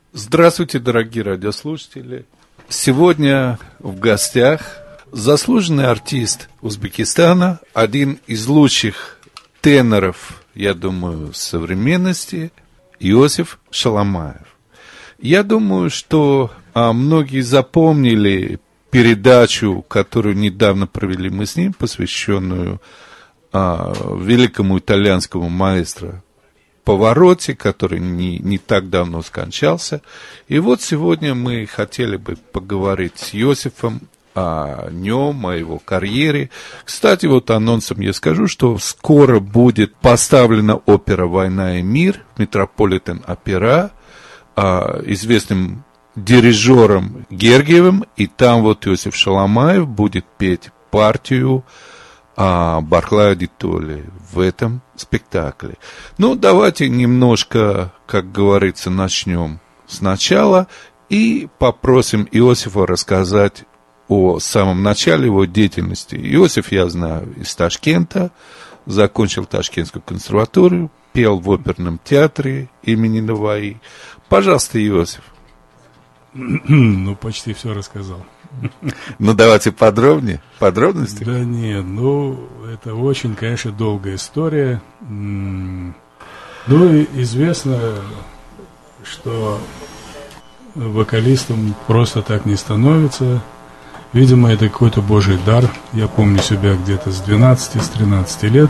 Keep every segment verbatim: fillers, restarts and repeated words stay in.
Здравствуйте, дорогие радиослушатели. Сегодня в гостях заслуженный артист Узбекистана, один из лучших теноров, я думаю, современности, Иосиф Шаламаев. Я думаю, что а, многие запомнили передачу, которую недавно провели мы с ним, посвященную а, великому итальянскому маэстро Паваротти, который не, не так давно скончался. И вот сегодня мы хотели бы поговорить с Иосифом о нем, о его карьере. Кстати, вот анонсом я скажу, что скоро будет поставлена опера «Война и мир» Метрополитен Опера известным дирижером Гергиевым, и там вот Иосиф Шаламаев будет петь партию а, Барклая ди Толли в этом спектакле. Ну, давайте немножко, как говорится, начнем сначала и попросим Иосифа рассказать о самом начале его деятельности. Иосиф, я знаю, из Ташкента, закончил Ташкентскую консерваторию, пел в оперном театре имени Наваи. Пожалуйста, Иосиф. Ну, почти все рассказал. Ну, давайте подробнее, подробности. Да нет, ну, это очень, конечно, долгая история. Ну, известно, что вокалистом просто так не становится. Видимо, это какой-то божий дар. Я помню себя где-то с двенадцати, с тринадцати лет.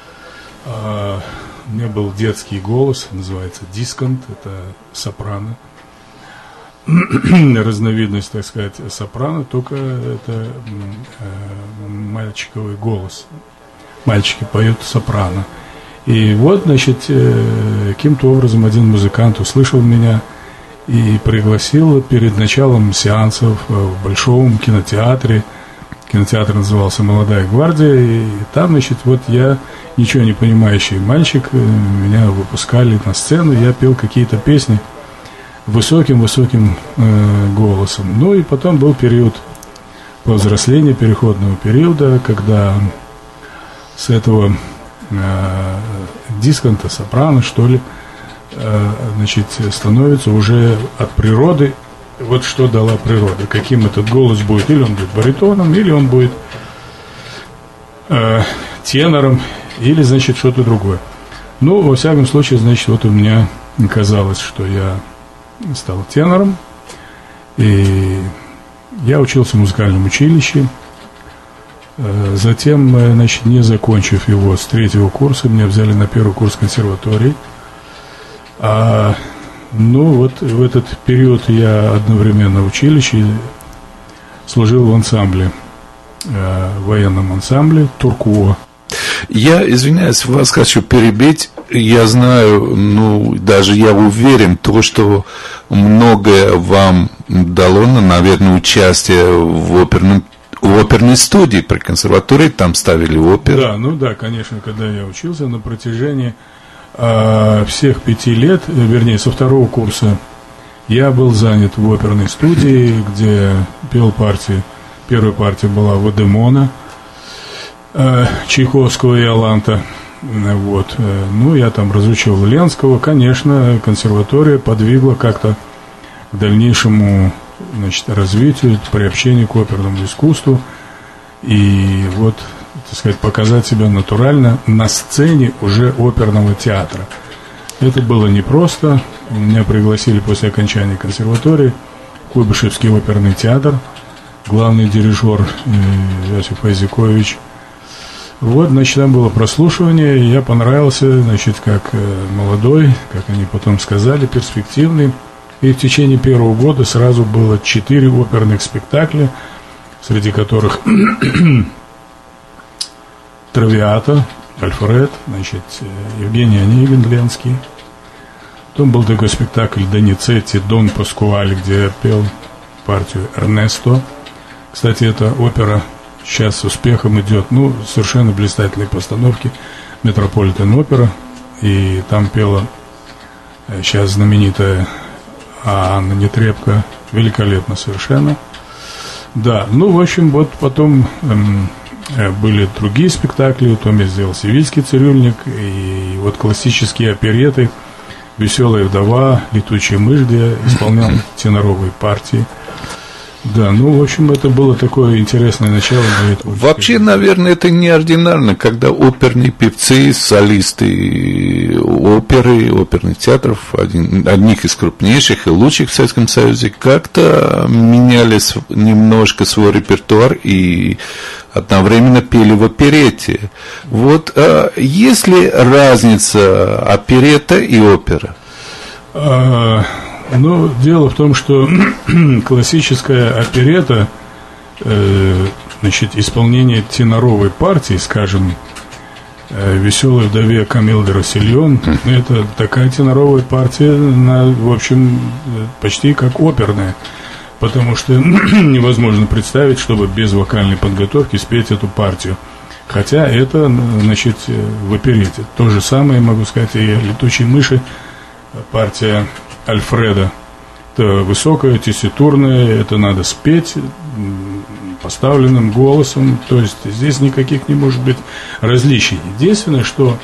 У меня был детский голос, называется дисконт, это сопрано. Разновидность, так сказать, сопрано, только это э, мальчиковый голос. Мальчики поют сопрано. И вот, значит, э, каким-то образом один музыкант услышал меня и пригласил перед началом сеансов в большом кинотеатре. Кинотеатр назывался «Молодая гвардия», и там, значит, вот я, ничего не понимающий мальчик, меня выпускали на сцену, я пел какие-то песни высоким-высоким э, голосом. Ну и потом был период повзросления, переходного периода, когда с этого э, дисконта, сопрано, что ли, э, значит, становится уже от природы. Вот что дала природа, каким этот голос будет, или он будет баритоном, или он будет э, тенором, или, значит, что-то другое. Ну, во всяком случае, значит, вот у меня казалось, что я стал тенором, и я учился в музыкальном училище. Э, затем, значит, не закончив его с третьего курса, меня взяли на первый курс консерватории. А Ну, вот в этот период я одновременно в училище служил в ансамбле, э, в военном ансамбле Туркуо. Я, извиняюсь, вас хочу перебить. Я знаю, ну, даже я уверен, то, что многое вам дало, наверное, участие в оперном в оперной студии при консерватории, там ставили оперу. Да, ну да, конечно, когда я учился на протяжении всех пяти лет, вернее, со второго курса, я был занят в оперной студии, где пел партии. Первая партия была Вадемона, Чайковского и Аланта. Вот. Ну, я там разучивал Ленского. Конечно, консерватория подвигла как-то к дальнейшему, значит, развитию, приобщению к оперному искусству. И вот, так сказать, показать себя натурально на сцене уже оперного театра. Это было непросто. Меня пригласили после окончания консерватории в Куйбышевский оперный театр. Главный дирижер Иосиф Айзекович. Вот, значит, там было прослушивание, и я понравился, значит, как молодой, как они потом сказали, перспективный. И в течение первого года сразу было четыре оперных спектакля, среди которых Травиата, Альфред, значит, Евгений Онегин, Ленский. Потом был такой спектакль Доницетти, Дон Паскуаль, где я пел партию Эрнесто. Кстати, эта опера сейчас с успехом идет, ну, совершенно блистательные постановки. Метрополитен опера, и там пела сейчас знаменитая Анна Нетребко, великолепно совершенно. Да, ну, в общем, вот потом эм, были другие спектакли, потом я сделал «Севильский цирюльник», и вот классические опереты, «Веселая вдова», «Летучая мышь», где исполнял теноровые партии. Да, ну, в общем, это было такое интересное начало моей творческой. Вообще, наверное, это неординарно, когда оперные певцы, солисты оперы, оперных театров, один, одних из крупнейших и лучших в Советском Союзе, как-то меняли немножко свой репертуар и одновременно пели в оперете. Вот а есть ли разница оперета и опера? А... Ну, дело в том, что классическая оперета, э, значит, исполнение теноровой партии, скажем, э, «Веселой вдове» Камиль де Россельон, это такая теноровая партия, она, в общем, почти как оперная, потому что невозможно представить, чтобы без вокальной подготовки спеть эту партию. Хотя это, значит, в оперете. То же самое, могу сказать, и «Летучей мыши», партия Альфреда. Это высокая, тесситурная, это надо спеть поставленным голосом. То есть здесь никаких не может быть различий. Единственное, что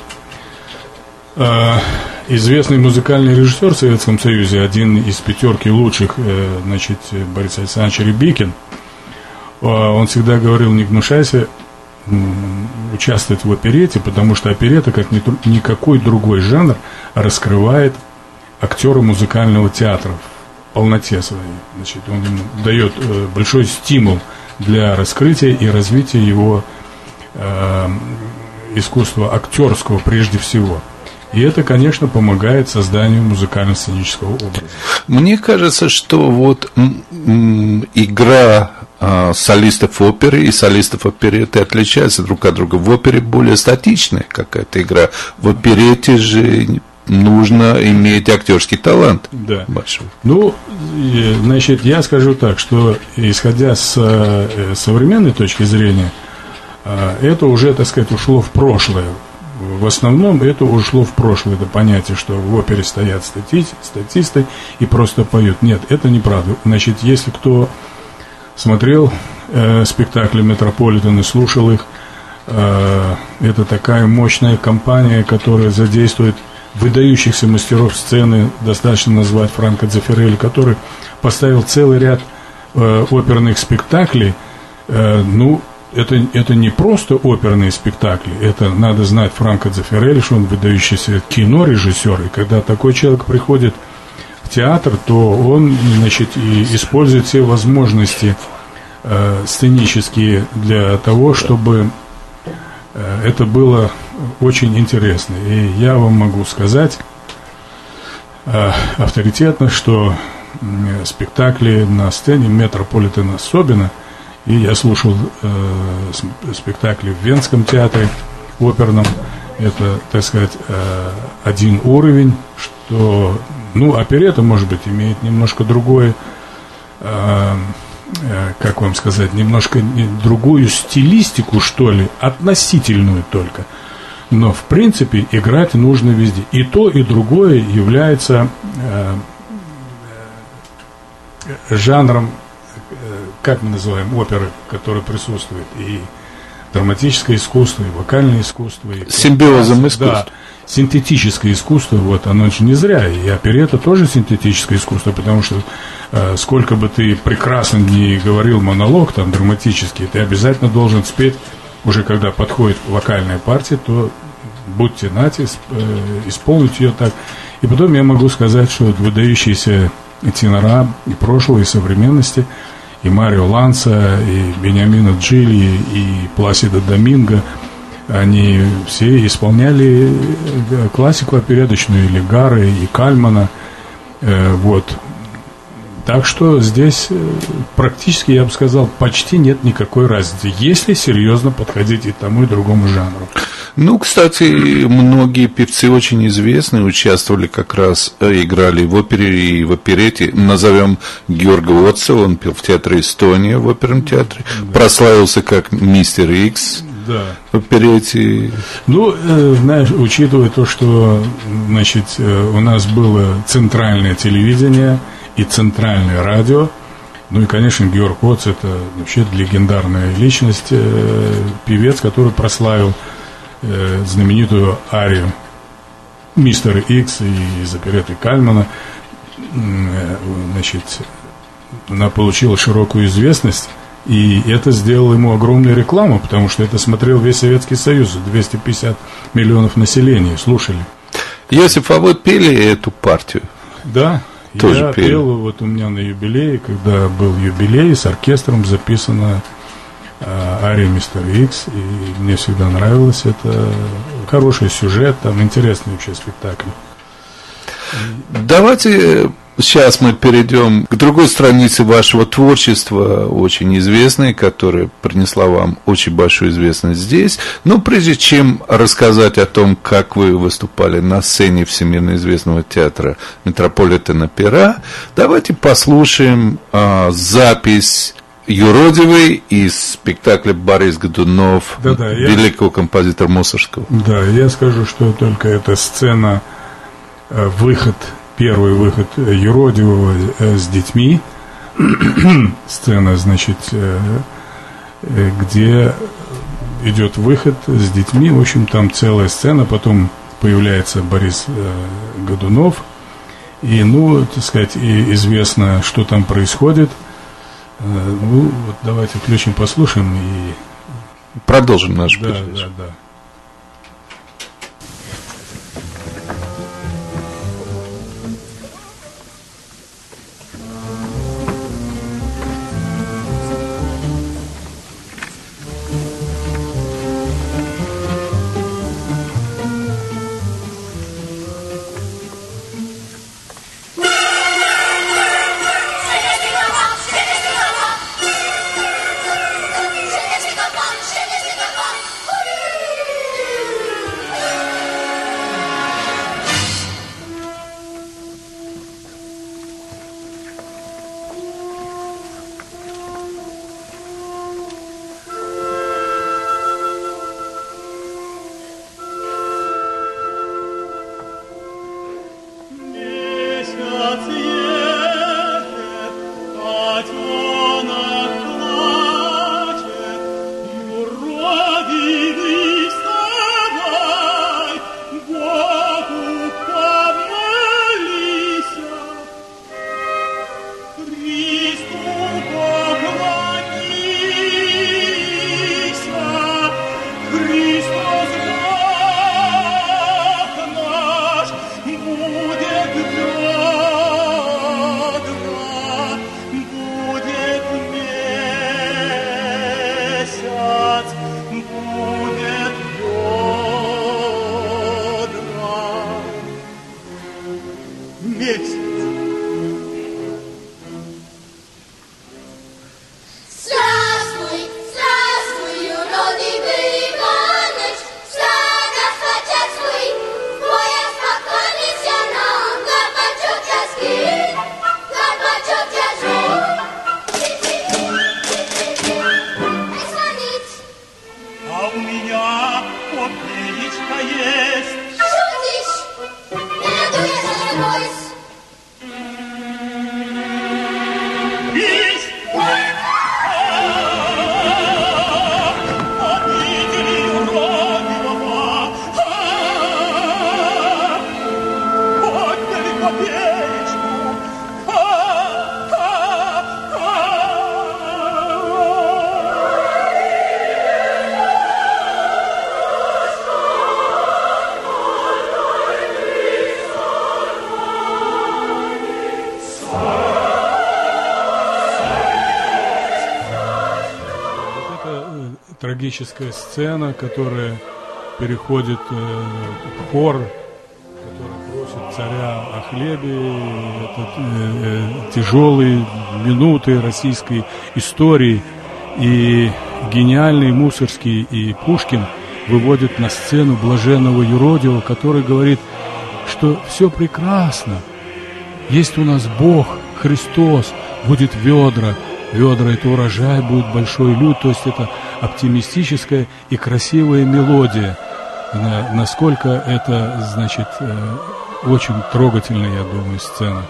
э, известный музыкальный режиссер в Советском Союзе, один из пятерки лучших, э, значит, Борис Александрович Рябикин, э, он всегда говорил: не гнушайся э, участвовать в оперете, потому что оперета, как ни, никакой другой жанр, раскрывает актера музыкального театра в полноте своей. Значит, он ему дает э, большой стимул для раскрытия и развития его э, искусства актерского прежде всего. И это, конечно, помогает созданию музыкально-сценического образа. Мне кажется, что вот м- м- игра э, солистов оперы и солистов опереты отличается друг от друга. В опере более статичная какая-то игра, в оперете же нужно иметь актерский талант. Да. Большой. Ну, значит, я скажу так, что исходя с э, современной точки зрения, э, это уже, так сказать, ушло в прошлое. В основном это ушло в прошлое, это понятие, что в опере стоят стати, статисты и просто поют. Нет, это неправда. Значит, если кто смотрел э, спектакли «Метрополитен» и слушал их, э, это такая мощная компания, которая задействует выдающихся мастеров сцены, достаточно назвать Франко Дзеффирелли, который поставил целый ряд э, оперных спектаклей. Э, ну, это, это не просто оперные спектакли, это надо знать Франко Дзеффирелли, что он выдающийся кинорежиссер, и когда такой человек приходит в театр, то он, значит, и использует все возможности э, сценические для того, чтобы э, это было очень интересно. И я вам могу сказать э, авторитетно, что э, спектакли на сцене Метрополитена особенно, и я слушал э, спектакли в Венском театре оперном, это, так сказать, э, один уровень, что, ну, оперета, может быть, имеет немножко другое, э, э, как вам сказать, немножко другую стилистику, что ли, относительную только. Но, в принципе, играть нужно везде. И то, и другое является э, э, жанром, э, как мы называем, оперы, которые присутствуют. И драматическое искусство, и вокальное искусство. И симбиозом искусства. Да, синтетическое искусство, вот, оно же не зря. И оперета тоже синтетическое искусство, потому что э, сколько бы ты прекрасно не говорил монолог, там, драматический, ты обязательно должен спеть. Уже когда подходит вокальная партия, то будьте нати, исполнить ее так. И потом я могу сказать, что выдающиеся тенора и прошлого, и современности, и Марио Ланса, и Бениамино Джилли, и Пласидо Доминго, они все исполняли классику опереточную, и Легары, и Кальмана. Вот. Так что здесь практически, я бы сказал, почти нет никакой разницы, если серьезно подходить и тому, и другому жанру. Ну, кстати, многие певцы очень известные участвовали как раз, играли в опере и в оперете. Назовем Георга Отца, он пел в театре «Эстония», в оперном театре. Да. Прославился как мистер Икс. Да. В оперете. Ну, э, знаешь, учитывая то, что, значит, у нас было центральное телевидение и центральное радио. Ну и, конечно, Георг Оц — это вообще легендарная личность, э, певец, который прославил э, знаменитую арию мистер Икс и из опереты Кальмана, значит, она получила широкую известность, и это сделало ему огромную рекламу, потому что это смотрел весь Советский Союз, двести пятьдесят миллионов населения слушали. Иосиф, а вы пели эту партию? Да, тоже я пели. пел, вот у меня на юбилее, когда был юбилей, с оркестром записана э, ария мистер Икс, и мне всегда нравилось это. Хороший сюжет, там интересный вообще спектакль. Давайте сейчас мы перейдем к другой странице вашего творчества, очень известной, которая принесла вам очень большую известность здесь. Но прежде чем рассказать о том, как вы выступали на сцене всемирно известного театра Метрополитен Опера, давайте послушаем а, запись юродивый из спектакля Борис Годунов, да, да, великого я... композитора Мусоргского. Да, я скажу, что только эта сцена, выход, первый выход юродивого с детьми, сцена, значит, где идет выход с детьми, в общем, там целая сцена, потом появляется Борис Годунов, и, ну, так сказать, и известно, что там происходит. Ну, вот давайте включим, послушаем и продолжим нашу да, передачу. Да, да. Трагическая сцена, которая переходит э, в хор, который просит царя о хлебе. Это э, э, тяжелые минуты российской истории. И гениальный Мусоргский и Пушкин выводят на сцену блаженного юродивого, который говорит, что все прекрасно. Есть у нас Бог, Христос, будет ведра. Ведра – это урожай, будет большой люд, то есть это оптимистическая и красивая мелодия. Насколько это, значит, очень трогательная, я думаю, сцена.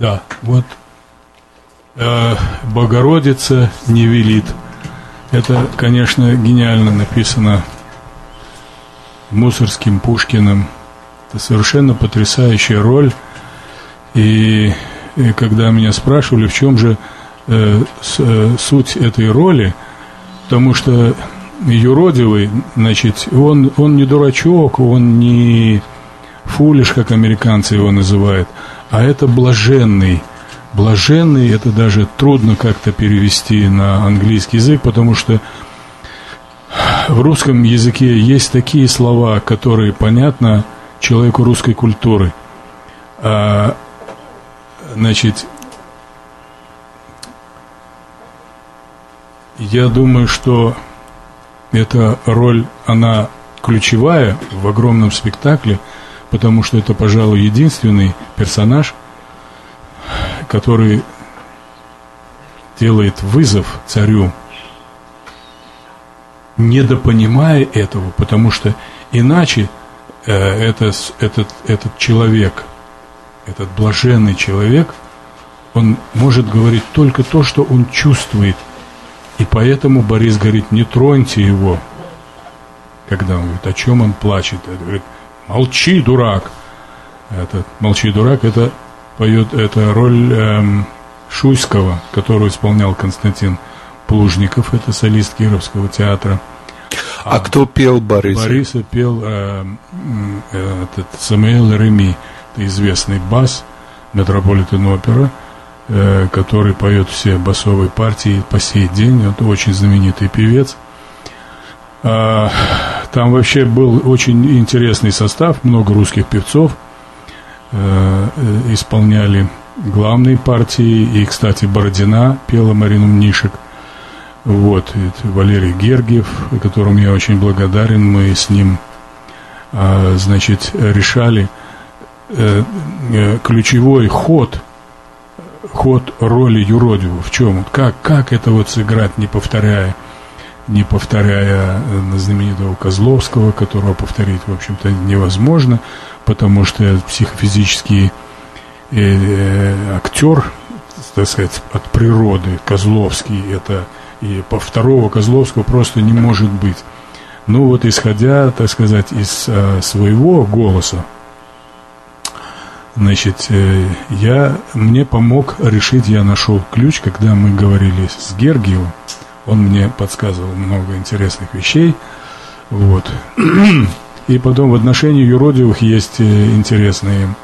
Да, вот э, Богородица не велит. Это, конечно, гениально написано Мусоргским, Пушкиным. Это совершенно потрясающая роль. И, и когда меня спрашивали, в чем же э, с, э, суть этой роли, потому что юродивый, значит, он, он не дурачок, он не фулиш, как американцы его называют, а это блаженный. Блаженный, это даже трудно как-то перевести на английский язык, потому что в русском языке есть такие слова, которые понятны человеку русской культуры. А, значит, я думаю, что эта роль, она ключевая в огромном спектакле, потому что это, пожалуй, единственный персонаж, который делает вызов царю, недопонимая этого, потому что иначе э, это, этот, этот человек, этот блаженный человек, он может говорить только то, что он чувствует. И поэтому Борис говорит: не троньте его. Когда он говорит, о чем он плачет, он говорит: молчи, дурак. Этот молчи, дурак, это поет, это роль эм, Шуйского, которую исполнял Константин Плужников, это солист Кировского театра. А, а кто пел Бориса? Бориса пел э, э, этот Самуэль Реми, это известный бас Метрополитен-опера, э, который поет все басовые партии по сей день. Это очень знаменитый певец. А, там вообще был очень интересный состав, много русских певцов э, э, исполняли главные партии. И, кстати, Бородина пела Марину Мнишек. Вот, это Валерий Гергиев, которому я очень благодарен. Мы с ним, а, значит, решали э, э, ключевой ход, ход роли юродивого. В чем? Как, как это вот сыграть, не повторяя, не повторяя знаменитого Козловского, которого повторить, в общем-то, невозможно, потому что психофизический э, э, актер, так сказать, от природы, Козловский, это... И по второго Козловского просто не может быть. Ну вот, исходя, так сказать, из э, своего голоса, значит, э, я, мне помог решить, я нашел ключ, когда мы говорили с Гергиевым, он мне подсказывал много интересных вещей, вот. И потом в отношении юродивых есть э, интересные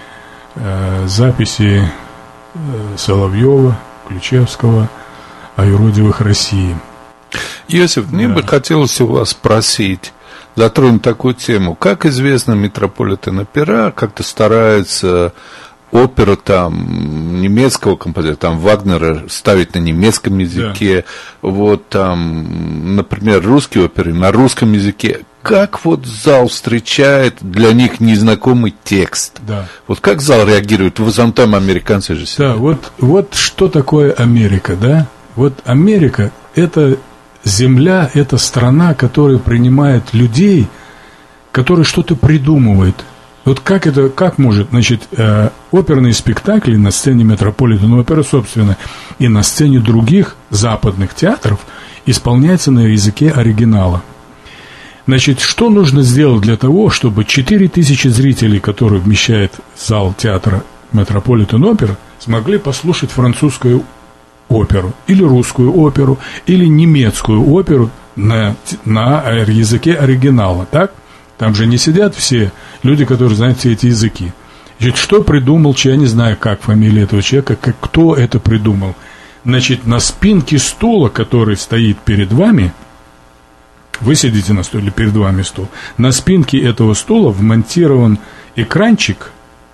э, записи э, Соловьева, Ключевского о юродивых России. Иосиф, да. Мне бы хотелось у вас спросить, затронуть такую тему. Как известно, Метрополитен-опера как-то старается оперу там немецкого композитора, там Вагнера ставить на немецком языке, да. Вот там, например, русские оперы на русском языке. Как вот зал встречает для них незнакомый текст? Да. Вот как зал реагирует? Вы сам там американцы же сидят. Да, вот, вот что такое Америка, да? Вот Америка – это земля, это страна, которая принимает людей, которые что-то придумывают. Вот как это, как может, значит, э, оперные спектакли на сцене Метрополитен-опера, собственно, и на сцене других западных театров исполняются на языке оригинала. Значит, что нужно сделать для того, чтобы четыре тысячи зрителей, которые вмещает зал театра Метрополитен-опера, смогли послушать французскую оперу, или русскую оперу, или немецкую оперу на, на языке оригинала, так? Там же не сидят все люди, которые знают все эти языки. Значит, что придумал, я не знаю, как фамилия этого человека, как, кто это придумал. Значит, на спинке стула, который стоит перед вами, вы сидите на стуле, перед вами стул, на спинке этого стула вмонтирован экранчик,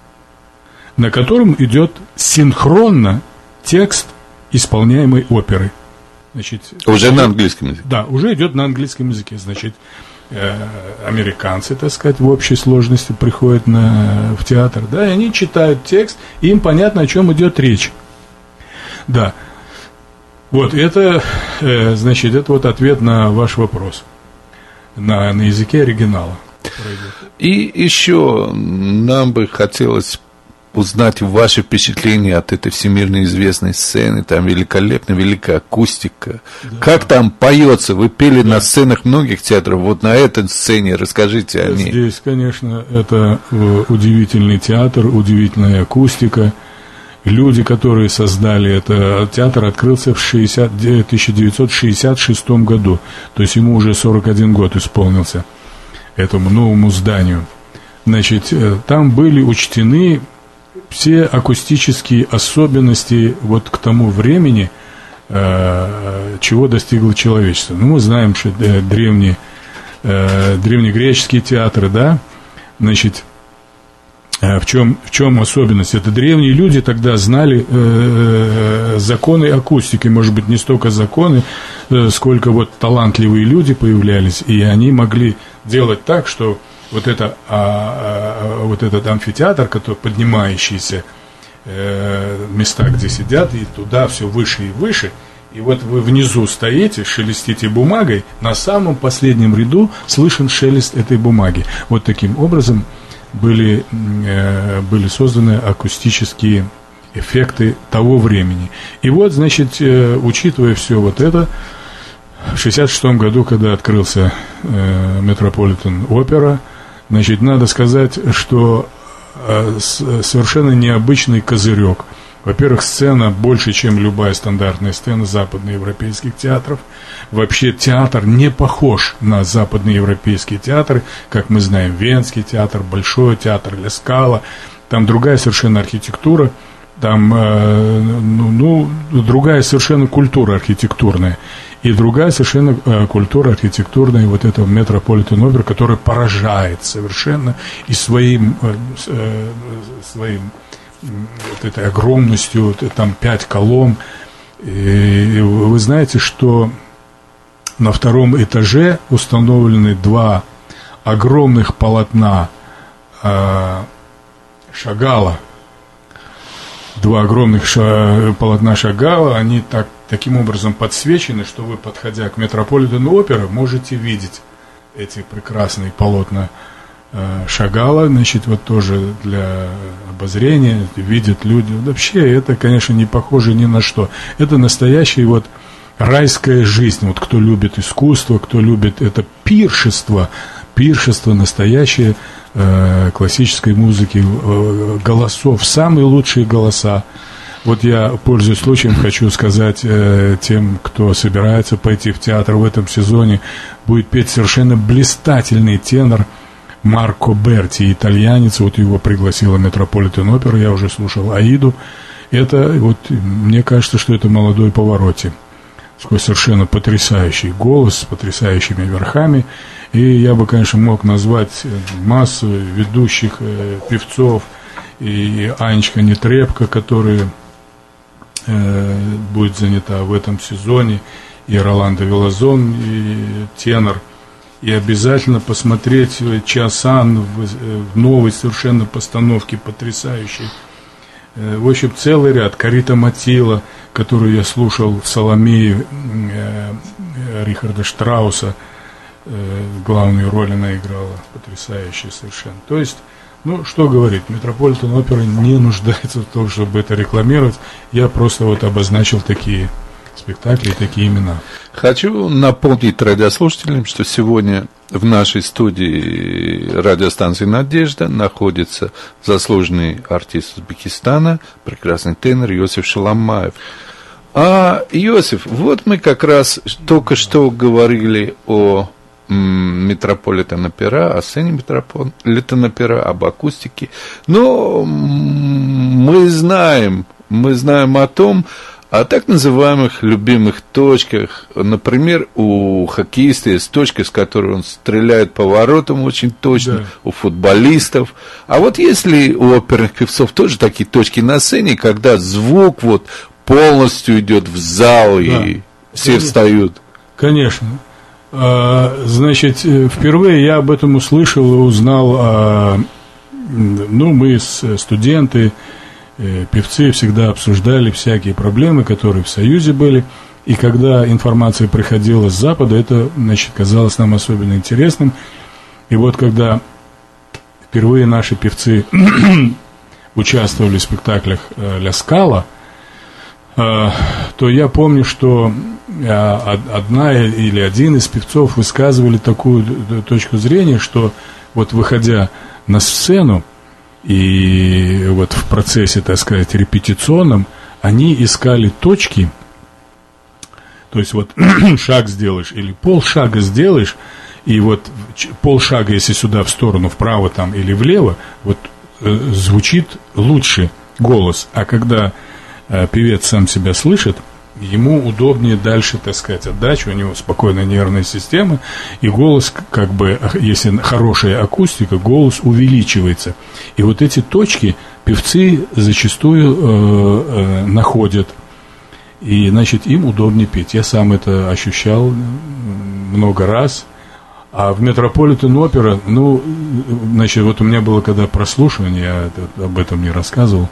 на котором идет синхронно текст исполняемой оперы. Значит, уже на английском языке. Да, уже идет на английском языке. Значит, э, американцы, так сказать, в общей сложности приходят на, в театр, да, и они читают текст, и им понятно, о чем идет речь. Да. Вот, это, э, значит, это вот ответ на ваш вопрос. На, на языке оригинала. И еще нам бы хотелось узнать ваши впечатления от этой всемирно известной сцены. Там великолепная, великая акустика. Да. Как там поется? Вы пели да. на сценах многих театров. Вот на этой сцене расскажите о ней. Здесь, конечно, это удивительный театр, удивительная акустика. Люди, которые создали это, театр открылся в тысяча девятьсот шестьдесят шестом году. То есть ему уже сорок один год исполнился, этому новому зданию. Значит, там были учтены все акустические особенности вот к тому времени, чего достигло человечество. Ну, мы знаем, что древние, древнегреческие театры, да, значит, в чем, в чем особенность? Это древние люди тогда знали э, законы акустики, может быть, не столько законы, э, сколько вот талантливые люди появлялись, и они могли делать так, что вот, это, а, а, вот этот амфитеатр, который поднимающийся, э, места, где сидят, и туда все выше и выше, и вот вы внизу стоите, шелестите бумагой, на самом последнем ряду слышен шелест этой бумаги. Вот таким образом были, э, были созданы акустические эффекты того времени. И вот, значит, э, учитывая все вот это, в шестьдесят шестом году, когда открылся э, Метрополитен Опера, значит, надо сказать, что э, с, совершенно необычный козырек. Во-первых, сцена больше, чем любая стандартная сцена западноевропейских театров. Вообще театр не похож на западноевропейские театры, как мы знаем, Венский театр, Большой театр, Ля Скала. Там другая совершенно архитектура, там э, ну, ну, другая совершенно культура архитектурная. И другая совершенно э, культура архитектурная вот этого Метрополитен Опера, которая поражает совершенно и своим, э, э, своим вот этой огромностью, там пять колонн. И вы знаете, что на втором этаже установлены два огромных полотна э, Шагала. Два огромных ша- полотна Шагала, они так, таким образом подсвечены, что вы, подходя к Метрополитену Опера, можете видеть эти прекрасные полотна Шагала, значит, вот тоже для обозрения, видят люди. Вообще, это, конечно, не похоже ни на что. Это настоящая вот райская жизнь. Вот кто любит искусство, кто любит это пиршество, пиршество настоящее э, классической музыки, э, голосов, самые лучшие голоса. Вот я, пользуясь случаем, хочу сказать э, тем, кто собирается пойти в театр в этом сезоне, будет петь совершенно блистательный тенор Марко Берти, итальянец, вот его пригласила Метрополитен Опера, я уже слушал Аиду. Это, вот, мне кажется, что это молодой Паваротти. Такой совершенно потрясающий голос, с потрясающими верхами. И я бы, конечно, мог назвать массу ведущих э, певцов, и Анечка Нетребко, которая э, будет занята в этом сезоне, и Роландо Вилазон, и тенор. И обязательно посмотреть Часан в новой совершенно постановке, потрясающей. В общем, целый ряд. Карита Матила, которую я слушал в «Соломее» Рихарда Штрауса, главную роль она играла, потрясающая совершенно. То есть, ну, что говорить, Метрополитен Опера не нуждается в том, чтобы это рекламировать. Я просто вот обозначил такие спектакли, такие имена. Хочу напомнить радиослушателям, что сегодня в нашей студии радиостанции «Надежда» находится заслуженный артист Узбекистана, прекрасный тенор Иосиф Шаламаев. А, Иосиф, вот мы как раз только что говорили о Метрополитен Опера, о сцене Метрополитен Опера, об акустике. Но мы знаем, мы знаем о том, о так называемых любимых точках. Например, у хоккеиста есть точка, с которой он стреляет по воротам очень точно, да. У футболистов. А вот есть ли у оперных певцов тоже такие точки на сцене, когда звук вот полностью идет в зал, да. И все Конечно. Встают? Конечно. Значит, впервые я об этом услышал и узнал. Ну, мы студенты, певцы всегда обсуждали всякие проблемы, которые в Союзе были, и когда информация приходила с Запада, это, значит, казалось нам особенно интересным. И вот когда впервые наши певцы участвовали в спектаклях «Ля Скала», то я помню, что одна или один из певцов высказывали такую точку зрения, что вот выходя на сцену и вот в процессе, так сказать, репетиционном, они искали точки, то есть вот шаг сделаешь или полшага сделаешь, и вот полшага, если сюда в сторону, вправо там или влево, вот э, звучит лучше голос, а когда э, певец сам себя слышит, ему удобнее дальше, так сказать, отдача, у него спокойная нервная система, и голос, как бы, если хорошая акустика, голос увеличивается. И вот эти точки певцы зачастую э, э, находят, и, значит, им удобнее петь. Я сам это ощущал много раз. А в Метрополитен Опера, ну, значит, вот у меня было когда прослушивание, я об этом не рассказывал.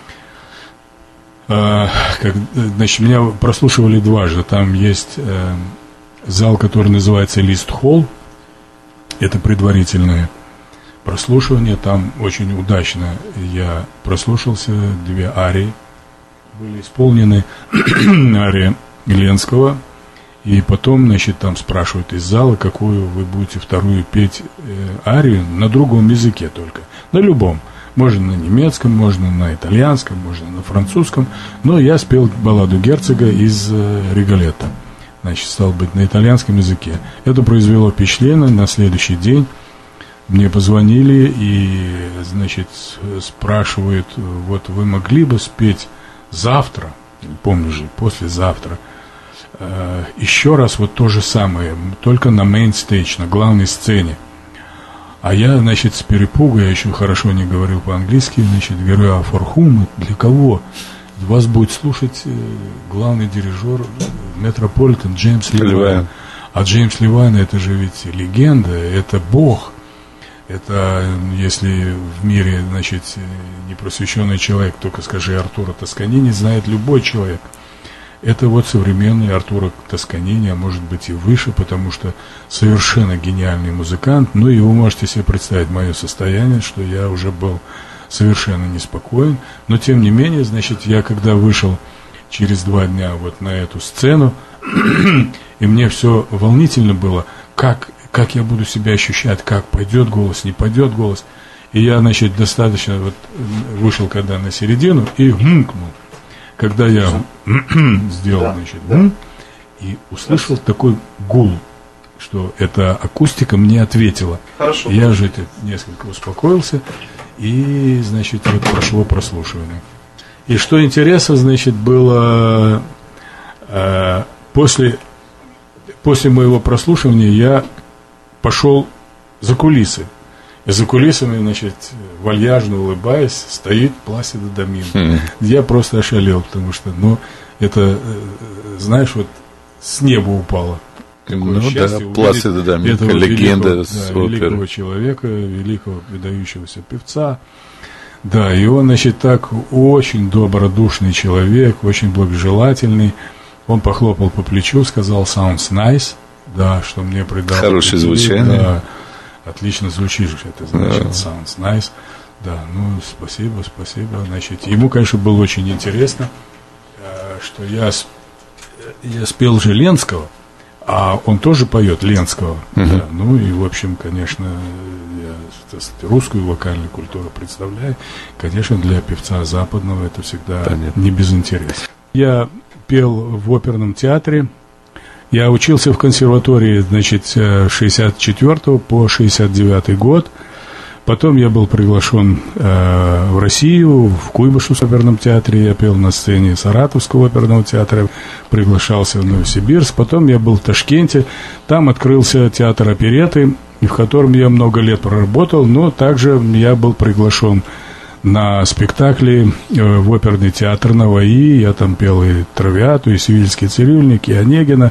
Как, значит, меня прослушивали дважды. Там есть э, зал, который называется Лист-холл. Это предварительное прослушивание. Там очень удачно я прослушался. Две арии были исполнены. Ария Ленского. И потом, значит, там спрашивают из зала, какую вы будете вторую петь э, арию на другом языке только. На любом. Можно на немецком, можно на итальянском, можно на французском. Но я спел балладу Герцога из э, Риголетто. Значит, стал быть, на итальянском языке. Это произвело впечатление. На следующий день мне позвонили и, значит, спрашивают, вот вы могли бы спеть завтра, помню же, послезавтра, э, еще раз вот то же самое, только на мейн-стейдж, на главной сцене. А я, значит, с перепугу, я еще хорошо не говорил по-английски, значит, говорю, а for whom, для кого? Вас будет слушать главный дирижер Метрополитен Джеймс Левайн. А Джеймс Левайн, это же ведь легенда, это бог. Это, если в мире, значит, непросвещенный человек, только скажи Артура Тосканини, знает любой человек. Это вот современный Артура Тосканини, а может быть и выше, потому что совершенно гениальный музыкант. Ну и вы можете себе представить мое состояние, что я уже был совершенно неспокоен. Но тем не менее, значит, я когда вышел через два дня вот на эту сцену, и мне все волнительно было, как, как я буду себя ощущать, как пойдет голос, не пойдет голос. И я, значит, достаточно вот вышел когда на середину и гмкнул. Когда я сделал, да, значит, да. И услышал такой гул, что эта акустика мне ответила. Хорошо. Я же несколько успокоился, и, значит, вот прошло прослушивание. И что интересно, значит, было э, после, после моего прослушивания я пошел за кулисы. И за кулисами, значит, вальяжно улыбаясь, стоит Пласидо Доминго. Mm. Я просто ошалел, потому что, ну, это, знаешь, вот с неба упало. Такое ну счастье, да, Пласидо Доминго, легенда великого, с да, великого человека, великого выдающегося певца. Да, и он, значит, так очень добродушный человек, очень благожелательный. Он похлопал по плечу, сказал «sounds nice», да, что мне придало... Хорошее звучание. Да, отлично звучишь, это значит yeah. sounds nice. Да, ну, спасибо, спасибо. Значит, ему, конечно, было очень интересно, что я, я спел же Ленского, а он тоже поет Ленского. Uh-huh. Да, ну, и, в общем, конечно, я русскую вокальную культуру представляю. Конечно, для певца западного это всегда Понятно. Не без интереса. Я пел в оперном театре. Я учился в консерватории, значит, с шестьдесят четвёртого по шестьдесят девятый год. Потом я был приглашен э, в Россию, в Куйбышевском оперном театре. Я пел на сцене Саратовского оперного театра, приглашался в Новосибирск. Потом я был в Ташкенте. Там открылся театр оперетты, в котором я много лет проработал. Но также я был приглашен на спектакли э, в оперный театр Наваи. Я там пел и Травиату, и Севильский цирюльник, и Онегина.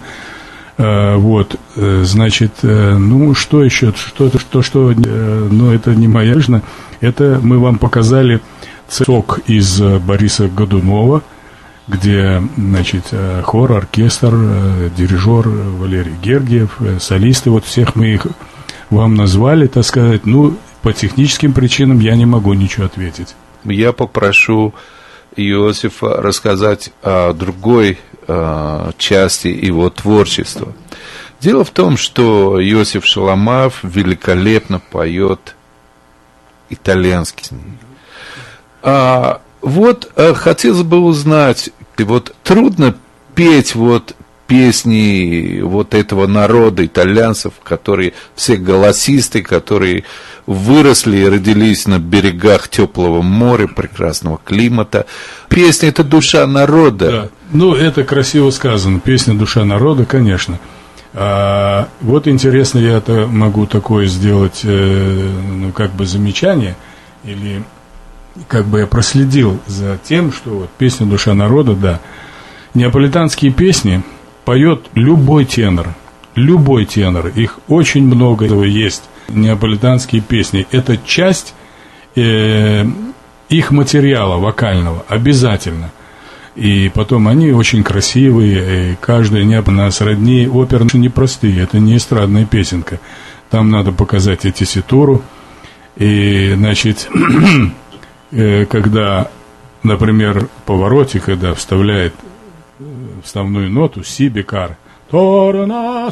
Э, вот, э, значит, э, ну, что еще? Что-то, что, что, э, ну, это не моя жизнь. Это мы вам показали цок из э, Бориса Годунова, где, значит, э, хор, оркестр, э, дирижер Валерий Гергиев, э, солисты. Вот всех мы их вам назвали, так сказать. Ну, по техническим причинам я не могу ничего ответить. я попрошу Иосифа рассказать о другой э, части его творчества. Дело в том, что Иосиф Шаламаев великолепно поет итальянский. А, вот а, хотелось бы узнать, вот трудно петь вот песни вот этого народа итальянцев, которые все голосисты, которые выросли и родились на берегах теплого моря, прекрасного климата. Песня – это душа народа. Да. Ну, это красиво сказано. Песня «Душа народа», конечно. А, вот интересно, я это могу такое сделать, э, ну, как бы замечание, или как бы я проследил за тем, что вот песня «Душа народа», да, неаполитанские песни поет любой тенор, любой тенор, их очень много есть, неаполитанские песни, это часть э, их материала вокального, обязательно. И потом они очень красивые, и каждая неаполитанская сродни опер непростые, это не эстрадная песенка, там надо показать и тесситуру, и, значит, э, когда, например, Повороте, когда вставляет вставную ноту си бекар. Торна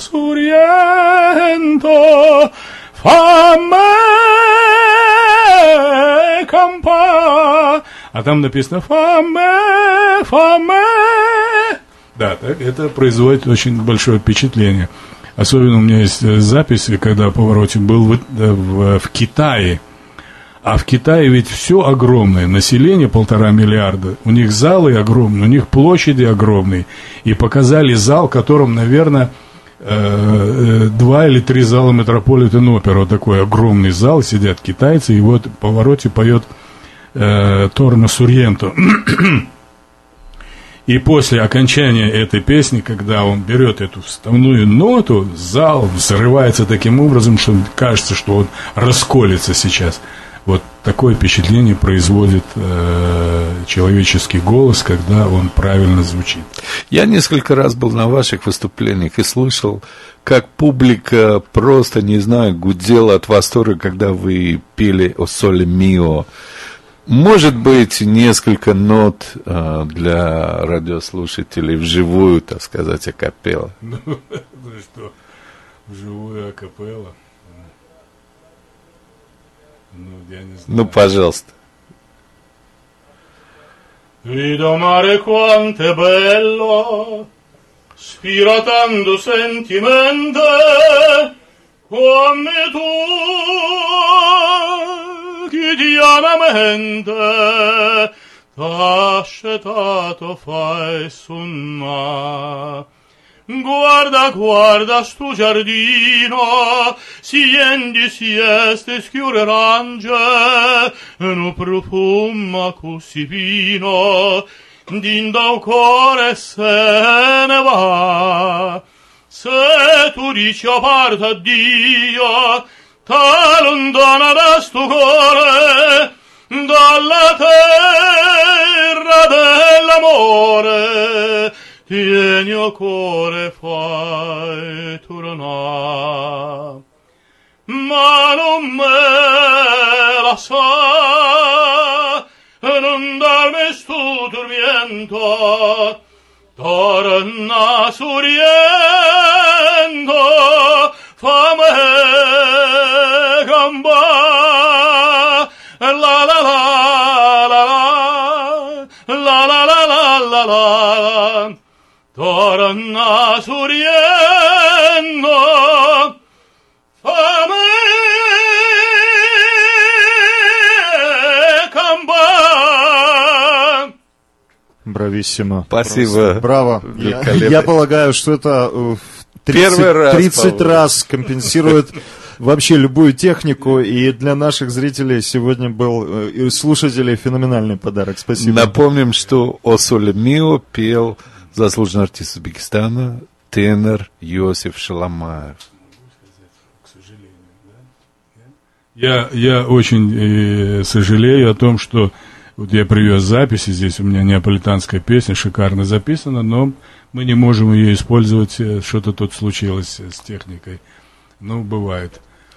сурьенто фаме кампа. А там написано фаме, фаме. Да, так, это производит очень большое впечатление. Особенно у меня есть запись, когда Повороте был в, в, в Китае. А в Китае ведь все огромное, население полтора миллиарда, у них залы огромные, у них площади огромные. И показали зал, в котором, наверное, два или три зала Метрополитен Опера. Вот такой огромный зал, сидят китайцы, и вот в Повороте поет э, Торно Сурьенто. И после окончания этой песни, когда он берет эту вставную ноту, зал взрывается таким образом, что кажется, что он расколется сейчас. Вот такое впечатление производит э, человеческий голос, когда он правильно звучит. Я несколько раз был на ваших выступлениях и слышал, как публика просто, не знаю, гудела от восторга, когда вы пели «О соле мио». Может быть, несколько нот э, для радиослушателей вживую, так сказать, акапелла. Ну, что, вживую акапелла? Ну, я не знаю. Ну, пожалуйста. Vedo mare quanto è bello, spira tanto sentimento, come tu, quotidianamente, t'ha accettato fai sunna. Guarda, guarda stu giardino, siendi, sieste, schiure arance, no profuma così fino, d'inda cuore se ne va. Se tu dici a parte a Dio, t'allontana da sto cuore, dalla terra dell'amore, tieni o cuore fai tornare, ma non me la sa, non darmi sto tormento, torna suriendo, fammi gamba, la la la la la, la la la la la la. Torna suriendo, fammi campa. Брависсимо. Спасибо. Браво. Я, я полагаю, что это тридцать, тридцать раз компенсирует вообще любую технику, и для наших зрителей сегодня был, и слушателей, феноменальный подарок. Спасибо. Напомним, что «О соле мио» пел заслуженный артист Узбекистана, тенор Иосиф Шаламаев. Я, я очень э, сожалею о том, что вот я привез записи, здесь у меня неаполитанская песня, шикарно записана, но мы не можем ее использовать, что-то тут случилось с техникой. Ну, бывает.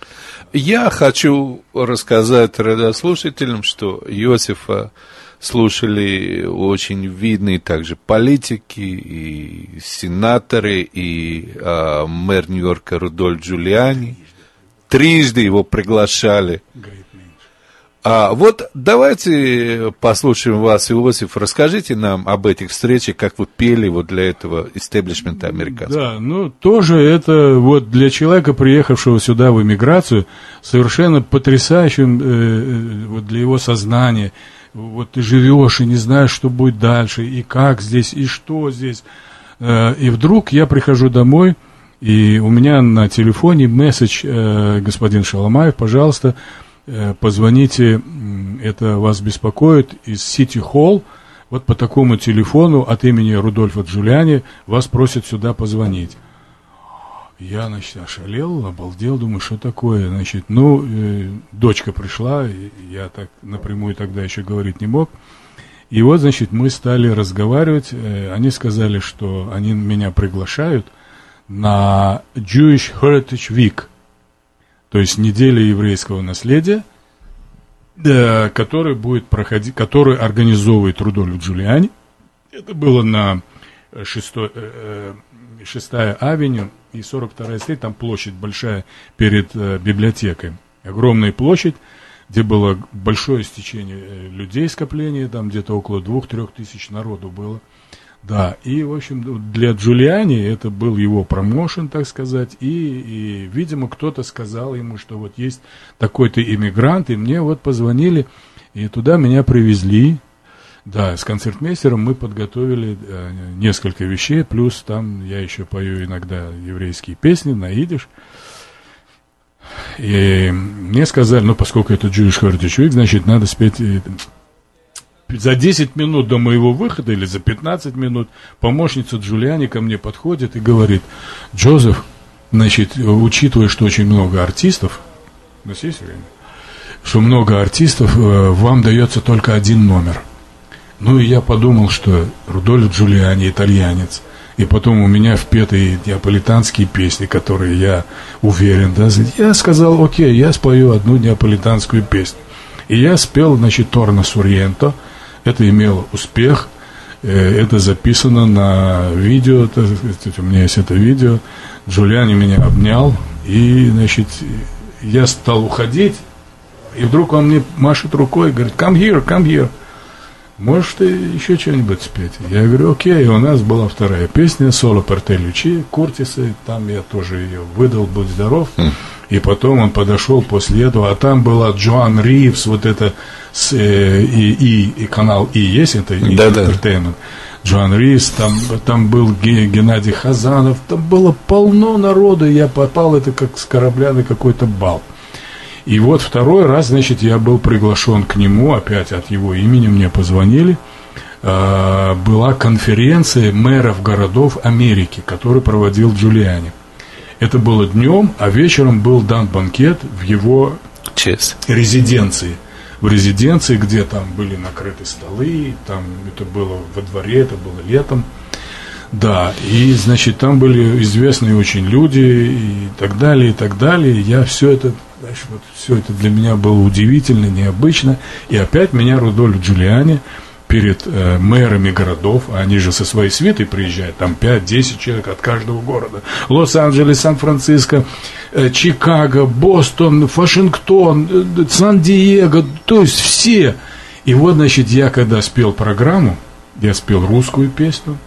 Я хочу рассказать радиослушателям, что Иосифа слушали очень видные также политики, и сенаторы, и э, мэр Нью-Йорка Рудольф Джулиани. Трижды его приглашали. А вот давайте послушаем вас, Иосиф. Расскажите нам об этих встречах, как вы пели вот для этого истеблишмента американского. Да, ну тоже это вот для человека, приехавшего сюда в эмиграцию, совершенно потрясающим э, вот для его сознания. Вот ты живешь и не знаешь, что будет дальше, и как здесь, и что здесь. Э, и вдруг я прихожу домой, и у меня на телефоне месседж, э, господин Шаламаев, пожалуйста, позвоните, это вас беспокоит, из Сити Холл, вот по такому телефону от имени Рудольфа Джулиани вас просят сюда позвонить. Я, значит, ошалел, обалдел, думаю, что такое, значит, ну, э, дочка пришла, я так напрямую тогда еще говорить не мог, и вот, значит, мы стали разговаривать, э, они сказали, что они меня приглашают на Jewish Heritage Week, то есть неделя еврейского наследия, да, который будет проходить, который организовывает Рудольф Джулиани. Это было на шестой, э, шестая авеню и сорок вторая стрит, там площадь большая перед э, библиотекой. Огромная площадь, где было большое стечение людей, скопление, там где-то около двух-трех тысяч народу было. Да, и, в общем, для Джулиани это был его промоушен, так сказать, и, и, видимо, кто-то сказал ему, что вот есть такой-то иммигрант, и мне вот позвонили, и туда меня привезли. Да, с концертмейстером мы подготовили э, несколько вещей, плюс там я еще пою иногда еврейские песни на идиш. И мне сказали, ну, поскольку это Jewish Heritage Week, значит, надо спеть... За десять минут до моего выхода, или за пятнадцать минут, помощница Джулиани ко мне подходит и говорит: Джозеф, значит, учитывая, что очень много артистов, у нас есть время, что много артистов, вам дается только один номер. Ну, и я подумал, что Рудольф Джулиани итальянец, и потом у меня впеты неаполитанские песни, которые я уверен, да, я сказал, окей, я спою одну неаполитанскую песню. И я спел, значит, «Торно Сурьенто». Это имело успех, это записано на видео, у меня есть это видео. Джулиани меня обнял, и, значит, я стал уходить, и вдруг он мне машет рукой и говорит: come here, come here. Можешь ты еще что-нибудь спеть? Я говорю, окей, у нас была вторая песня «Соло per te Lucia», Куртисы, там я тоже ее выдал, будь здоров. Mm. И потом он подошел после этого, а там была Джоан Ривз, вот это, с, э, и, и, и канал И есть, это Entertainment. Джоан Ривз, там, там был Геннадий Хазанов, там было полно народа, я попал, это как с корабля на какой-то бал. И вот второй раз, значит, я был приглашен к нему, опять от его имени мне позвонили. Э, была конференция мэров городов Америки, которую проводил Джулиани. Это было днем, а вечером был дан банкет в его Честь. резиденции. В резиденции, где там были накрыты столы, там это было во дворе, это было летом. Да, и, значит, там были известные очень люди и так далее, и так далее. Я все это, знаешь, вот все это для меня было удивительно, необычно. И опять меня Рудольф Джулиани перед э, мэрами городов, они же со своей свитой приезжают, там пять-десять человек от каждого города. Лос-Анджелес, Сан-Франциско, э, Чикаго, Бостон, Вашингтон, э, Сан-Диего, то есть все. И вот, значит, я когда спел программу, я спел русскую песню,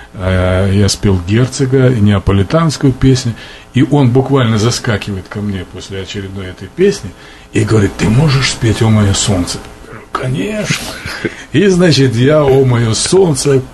я спел Герцога, неаполитанскую песню, и он буквально заскакивает ко мне после очередной этой песни и говорит: ты можешь спеть «О мое солнце»? Я говорю, конечно. И, значит, я «О мое солнце»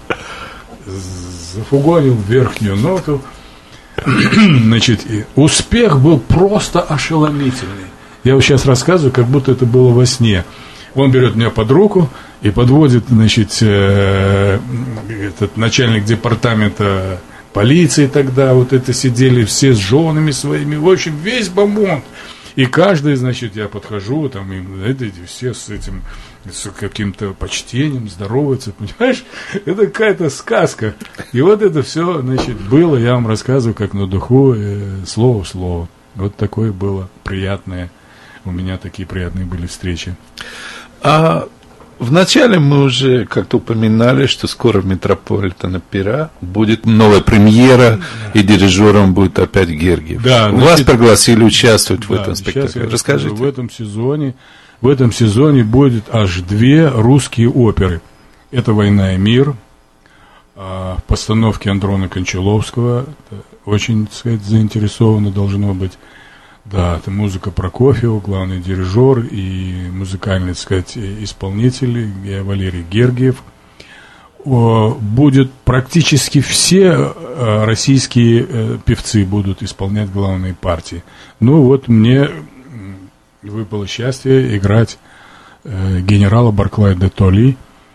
зафугонил верхнюю ноту. Значит, и успех был просто ошеломительный. Я вот сейчас рассказываю, как будто это было во сне. Он берет меня под руку и подводит, значит, э, этот начальник департамента полиции тогда, вот это сидели все с женами своими, в общем, весь бомонд. И каждый, значит, я подхожу, там, и это, все с этим, с каким-то почтением здороваются, понимаешь? Это какая-то сказка. И вот это все, значит, было, я вам рассказываю, как на духу, э, слово в слово. Вот такое было приятное, у меня такие приятные были встречи. А вначале мы уже как-то упоминали, что скоро в Метрополитен-опера будет новая премьера, и дирижером будет опять Гергиев. Да, значит, вас пригласили участвовать да, в этом спектакле. Расскажите. В этом сезоне, в этом сезоне будет аж две русские оперы. Это «Война и мир», в постановке Андрона Кончаловского. Очень, так сказать, заинтересовано должно быть. Да, это музыка Прокофьева, главный дирижер и музыкальный, так сказать, исполнитель Валерий Гергиев. Будет практически все российские певцы будут исполнять главные партии. Ну вот мне выпало счастье играть генерала Барклая де Толли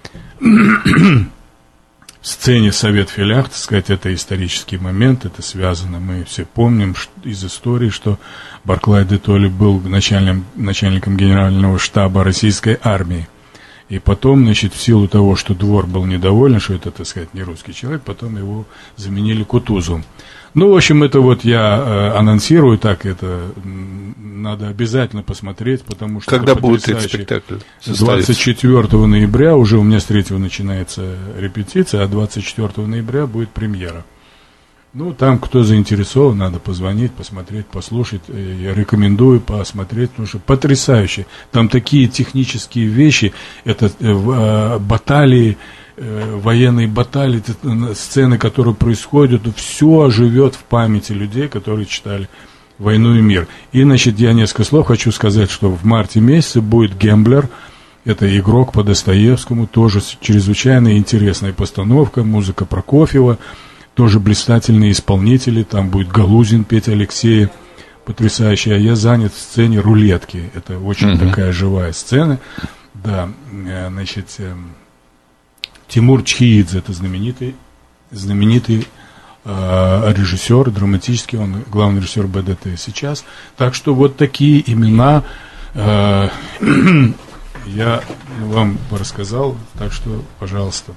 в сцене «Совет Филях», так сказать, это исторический момент, это связано, мы все помним из истории, что Барклай де Толли был начальником, начальником генерального штаба российской армии. И потом, значит, в силу того, что двор был недоволен, что это, так сказать, не русский человек, потом его заменили Кутузовым. Ну, в общем, это вот я э, анонсирую так, это надо обязательно посмотреть, потому что... Когда будет этот спектакль? двадцать четвёртого ноября, уже у меня с третьего начинается репетиция, а двадцать четвёртого ноября будет премьера. Ну, там, кто заинтересован, надо позвонить, посмотреть, послушать. Я рекомендую посмотреть, потому что потрясающе. Там такие технические вещи, это э, баталии, э, военные баталии, сцены, которые происходят, все живет в памяти людей, которые читали «Войну и мир». И, значит, я несколько слов хочу сказать, что в марте месяце будет «Гэмблер». Это игрок по Достоевскому, тоже чрезвычайно интересная постановка, музыка Прокофьева. Тоже блистательные исполнители, там будет Галузин петь Алексея, потрясающий, а я занят в сцене рулетки, это очень uh-huh. такая живая сцена, да, значит, Тимур Чхиидзе, это знаменитый, знаменитый э, режиссер, драматический, он главный режиссер БДТ сейчас, так что вот такие имена э, я вам рассказал, так что, пожалуйста.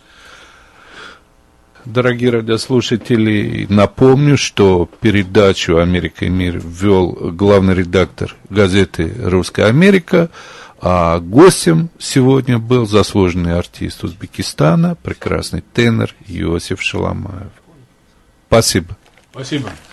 Дорогие радиослушатели, напомню, что передачу «Америка и мир» вел главный редактор газеты «Русская Америка», а гостем сегодня был заслуженный артист Узбекистана, прекрасный тенор Иосиф Шаламаев. Спасибо. Спасибо.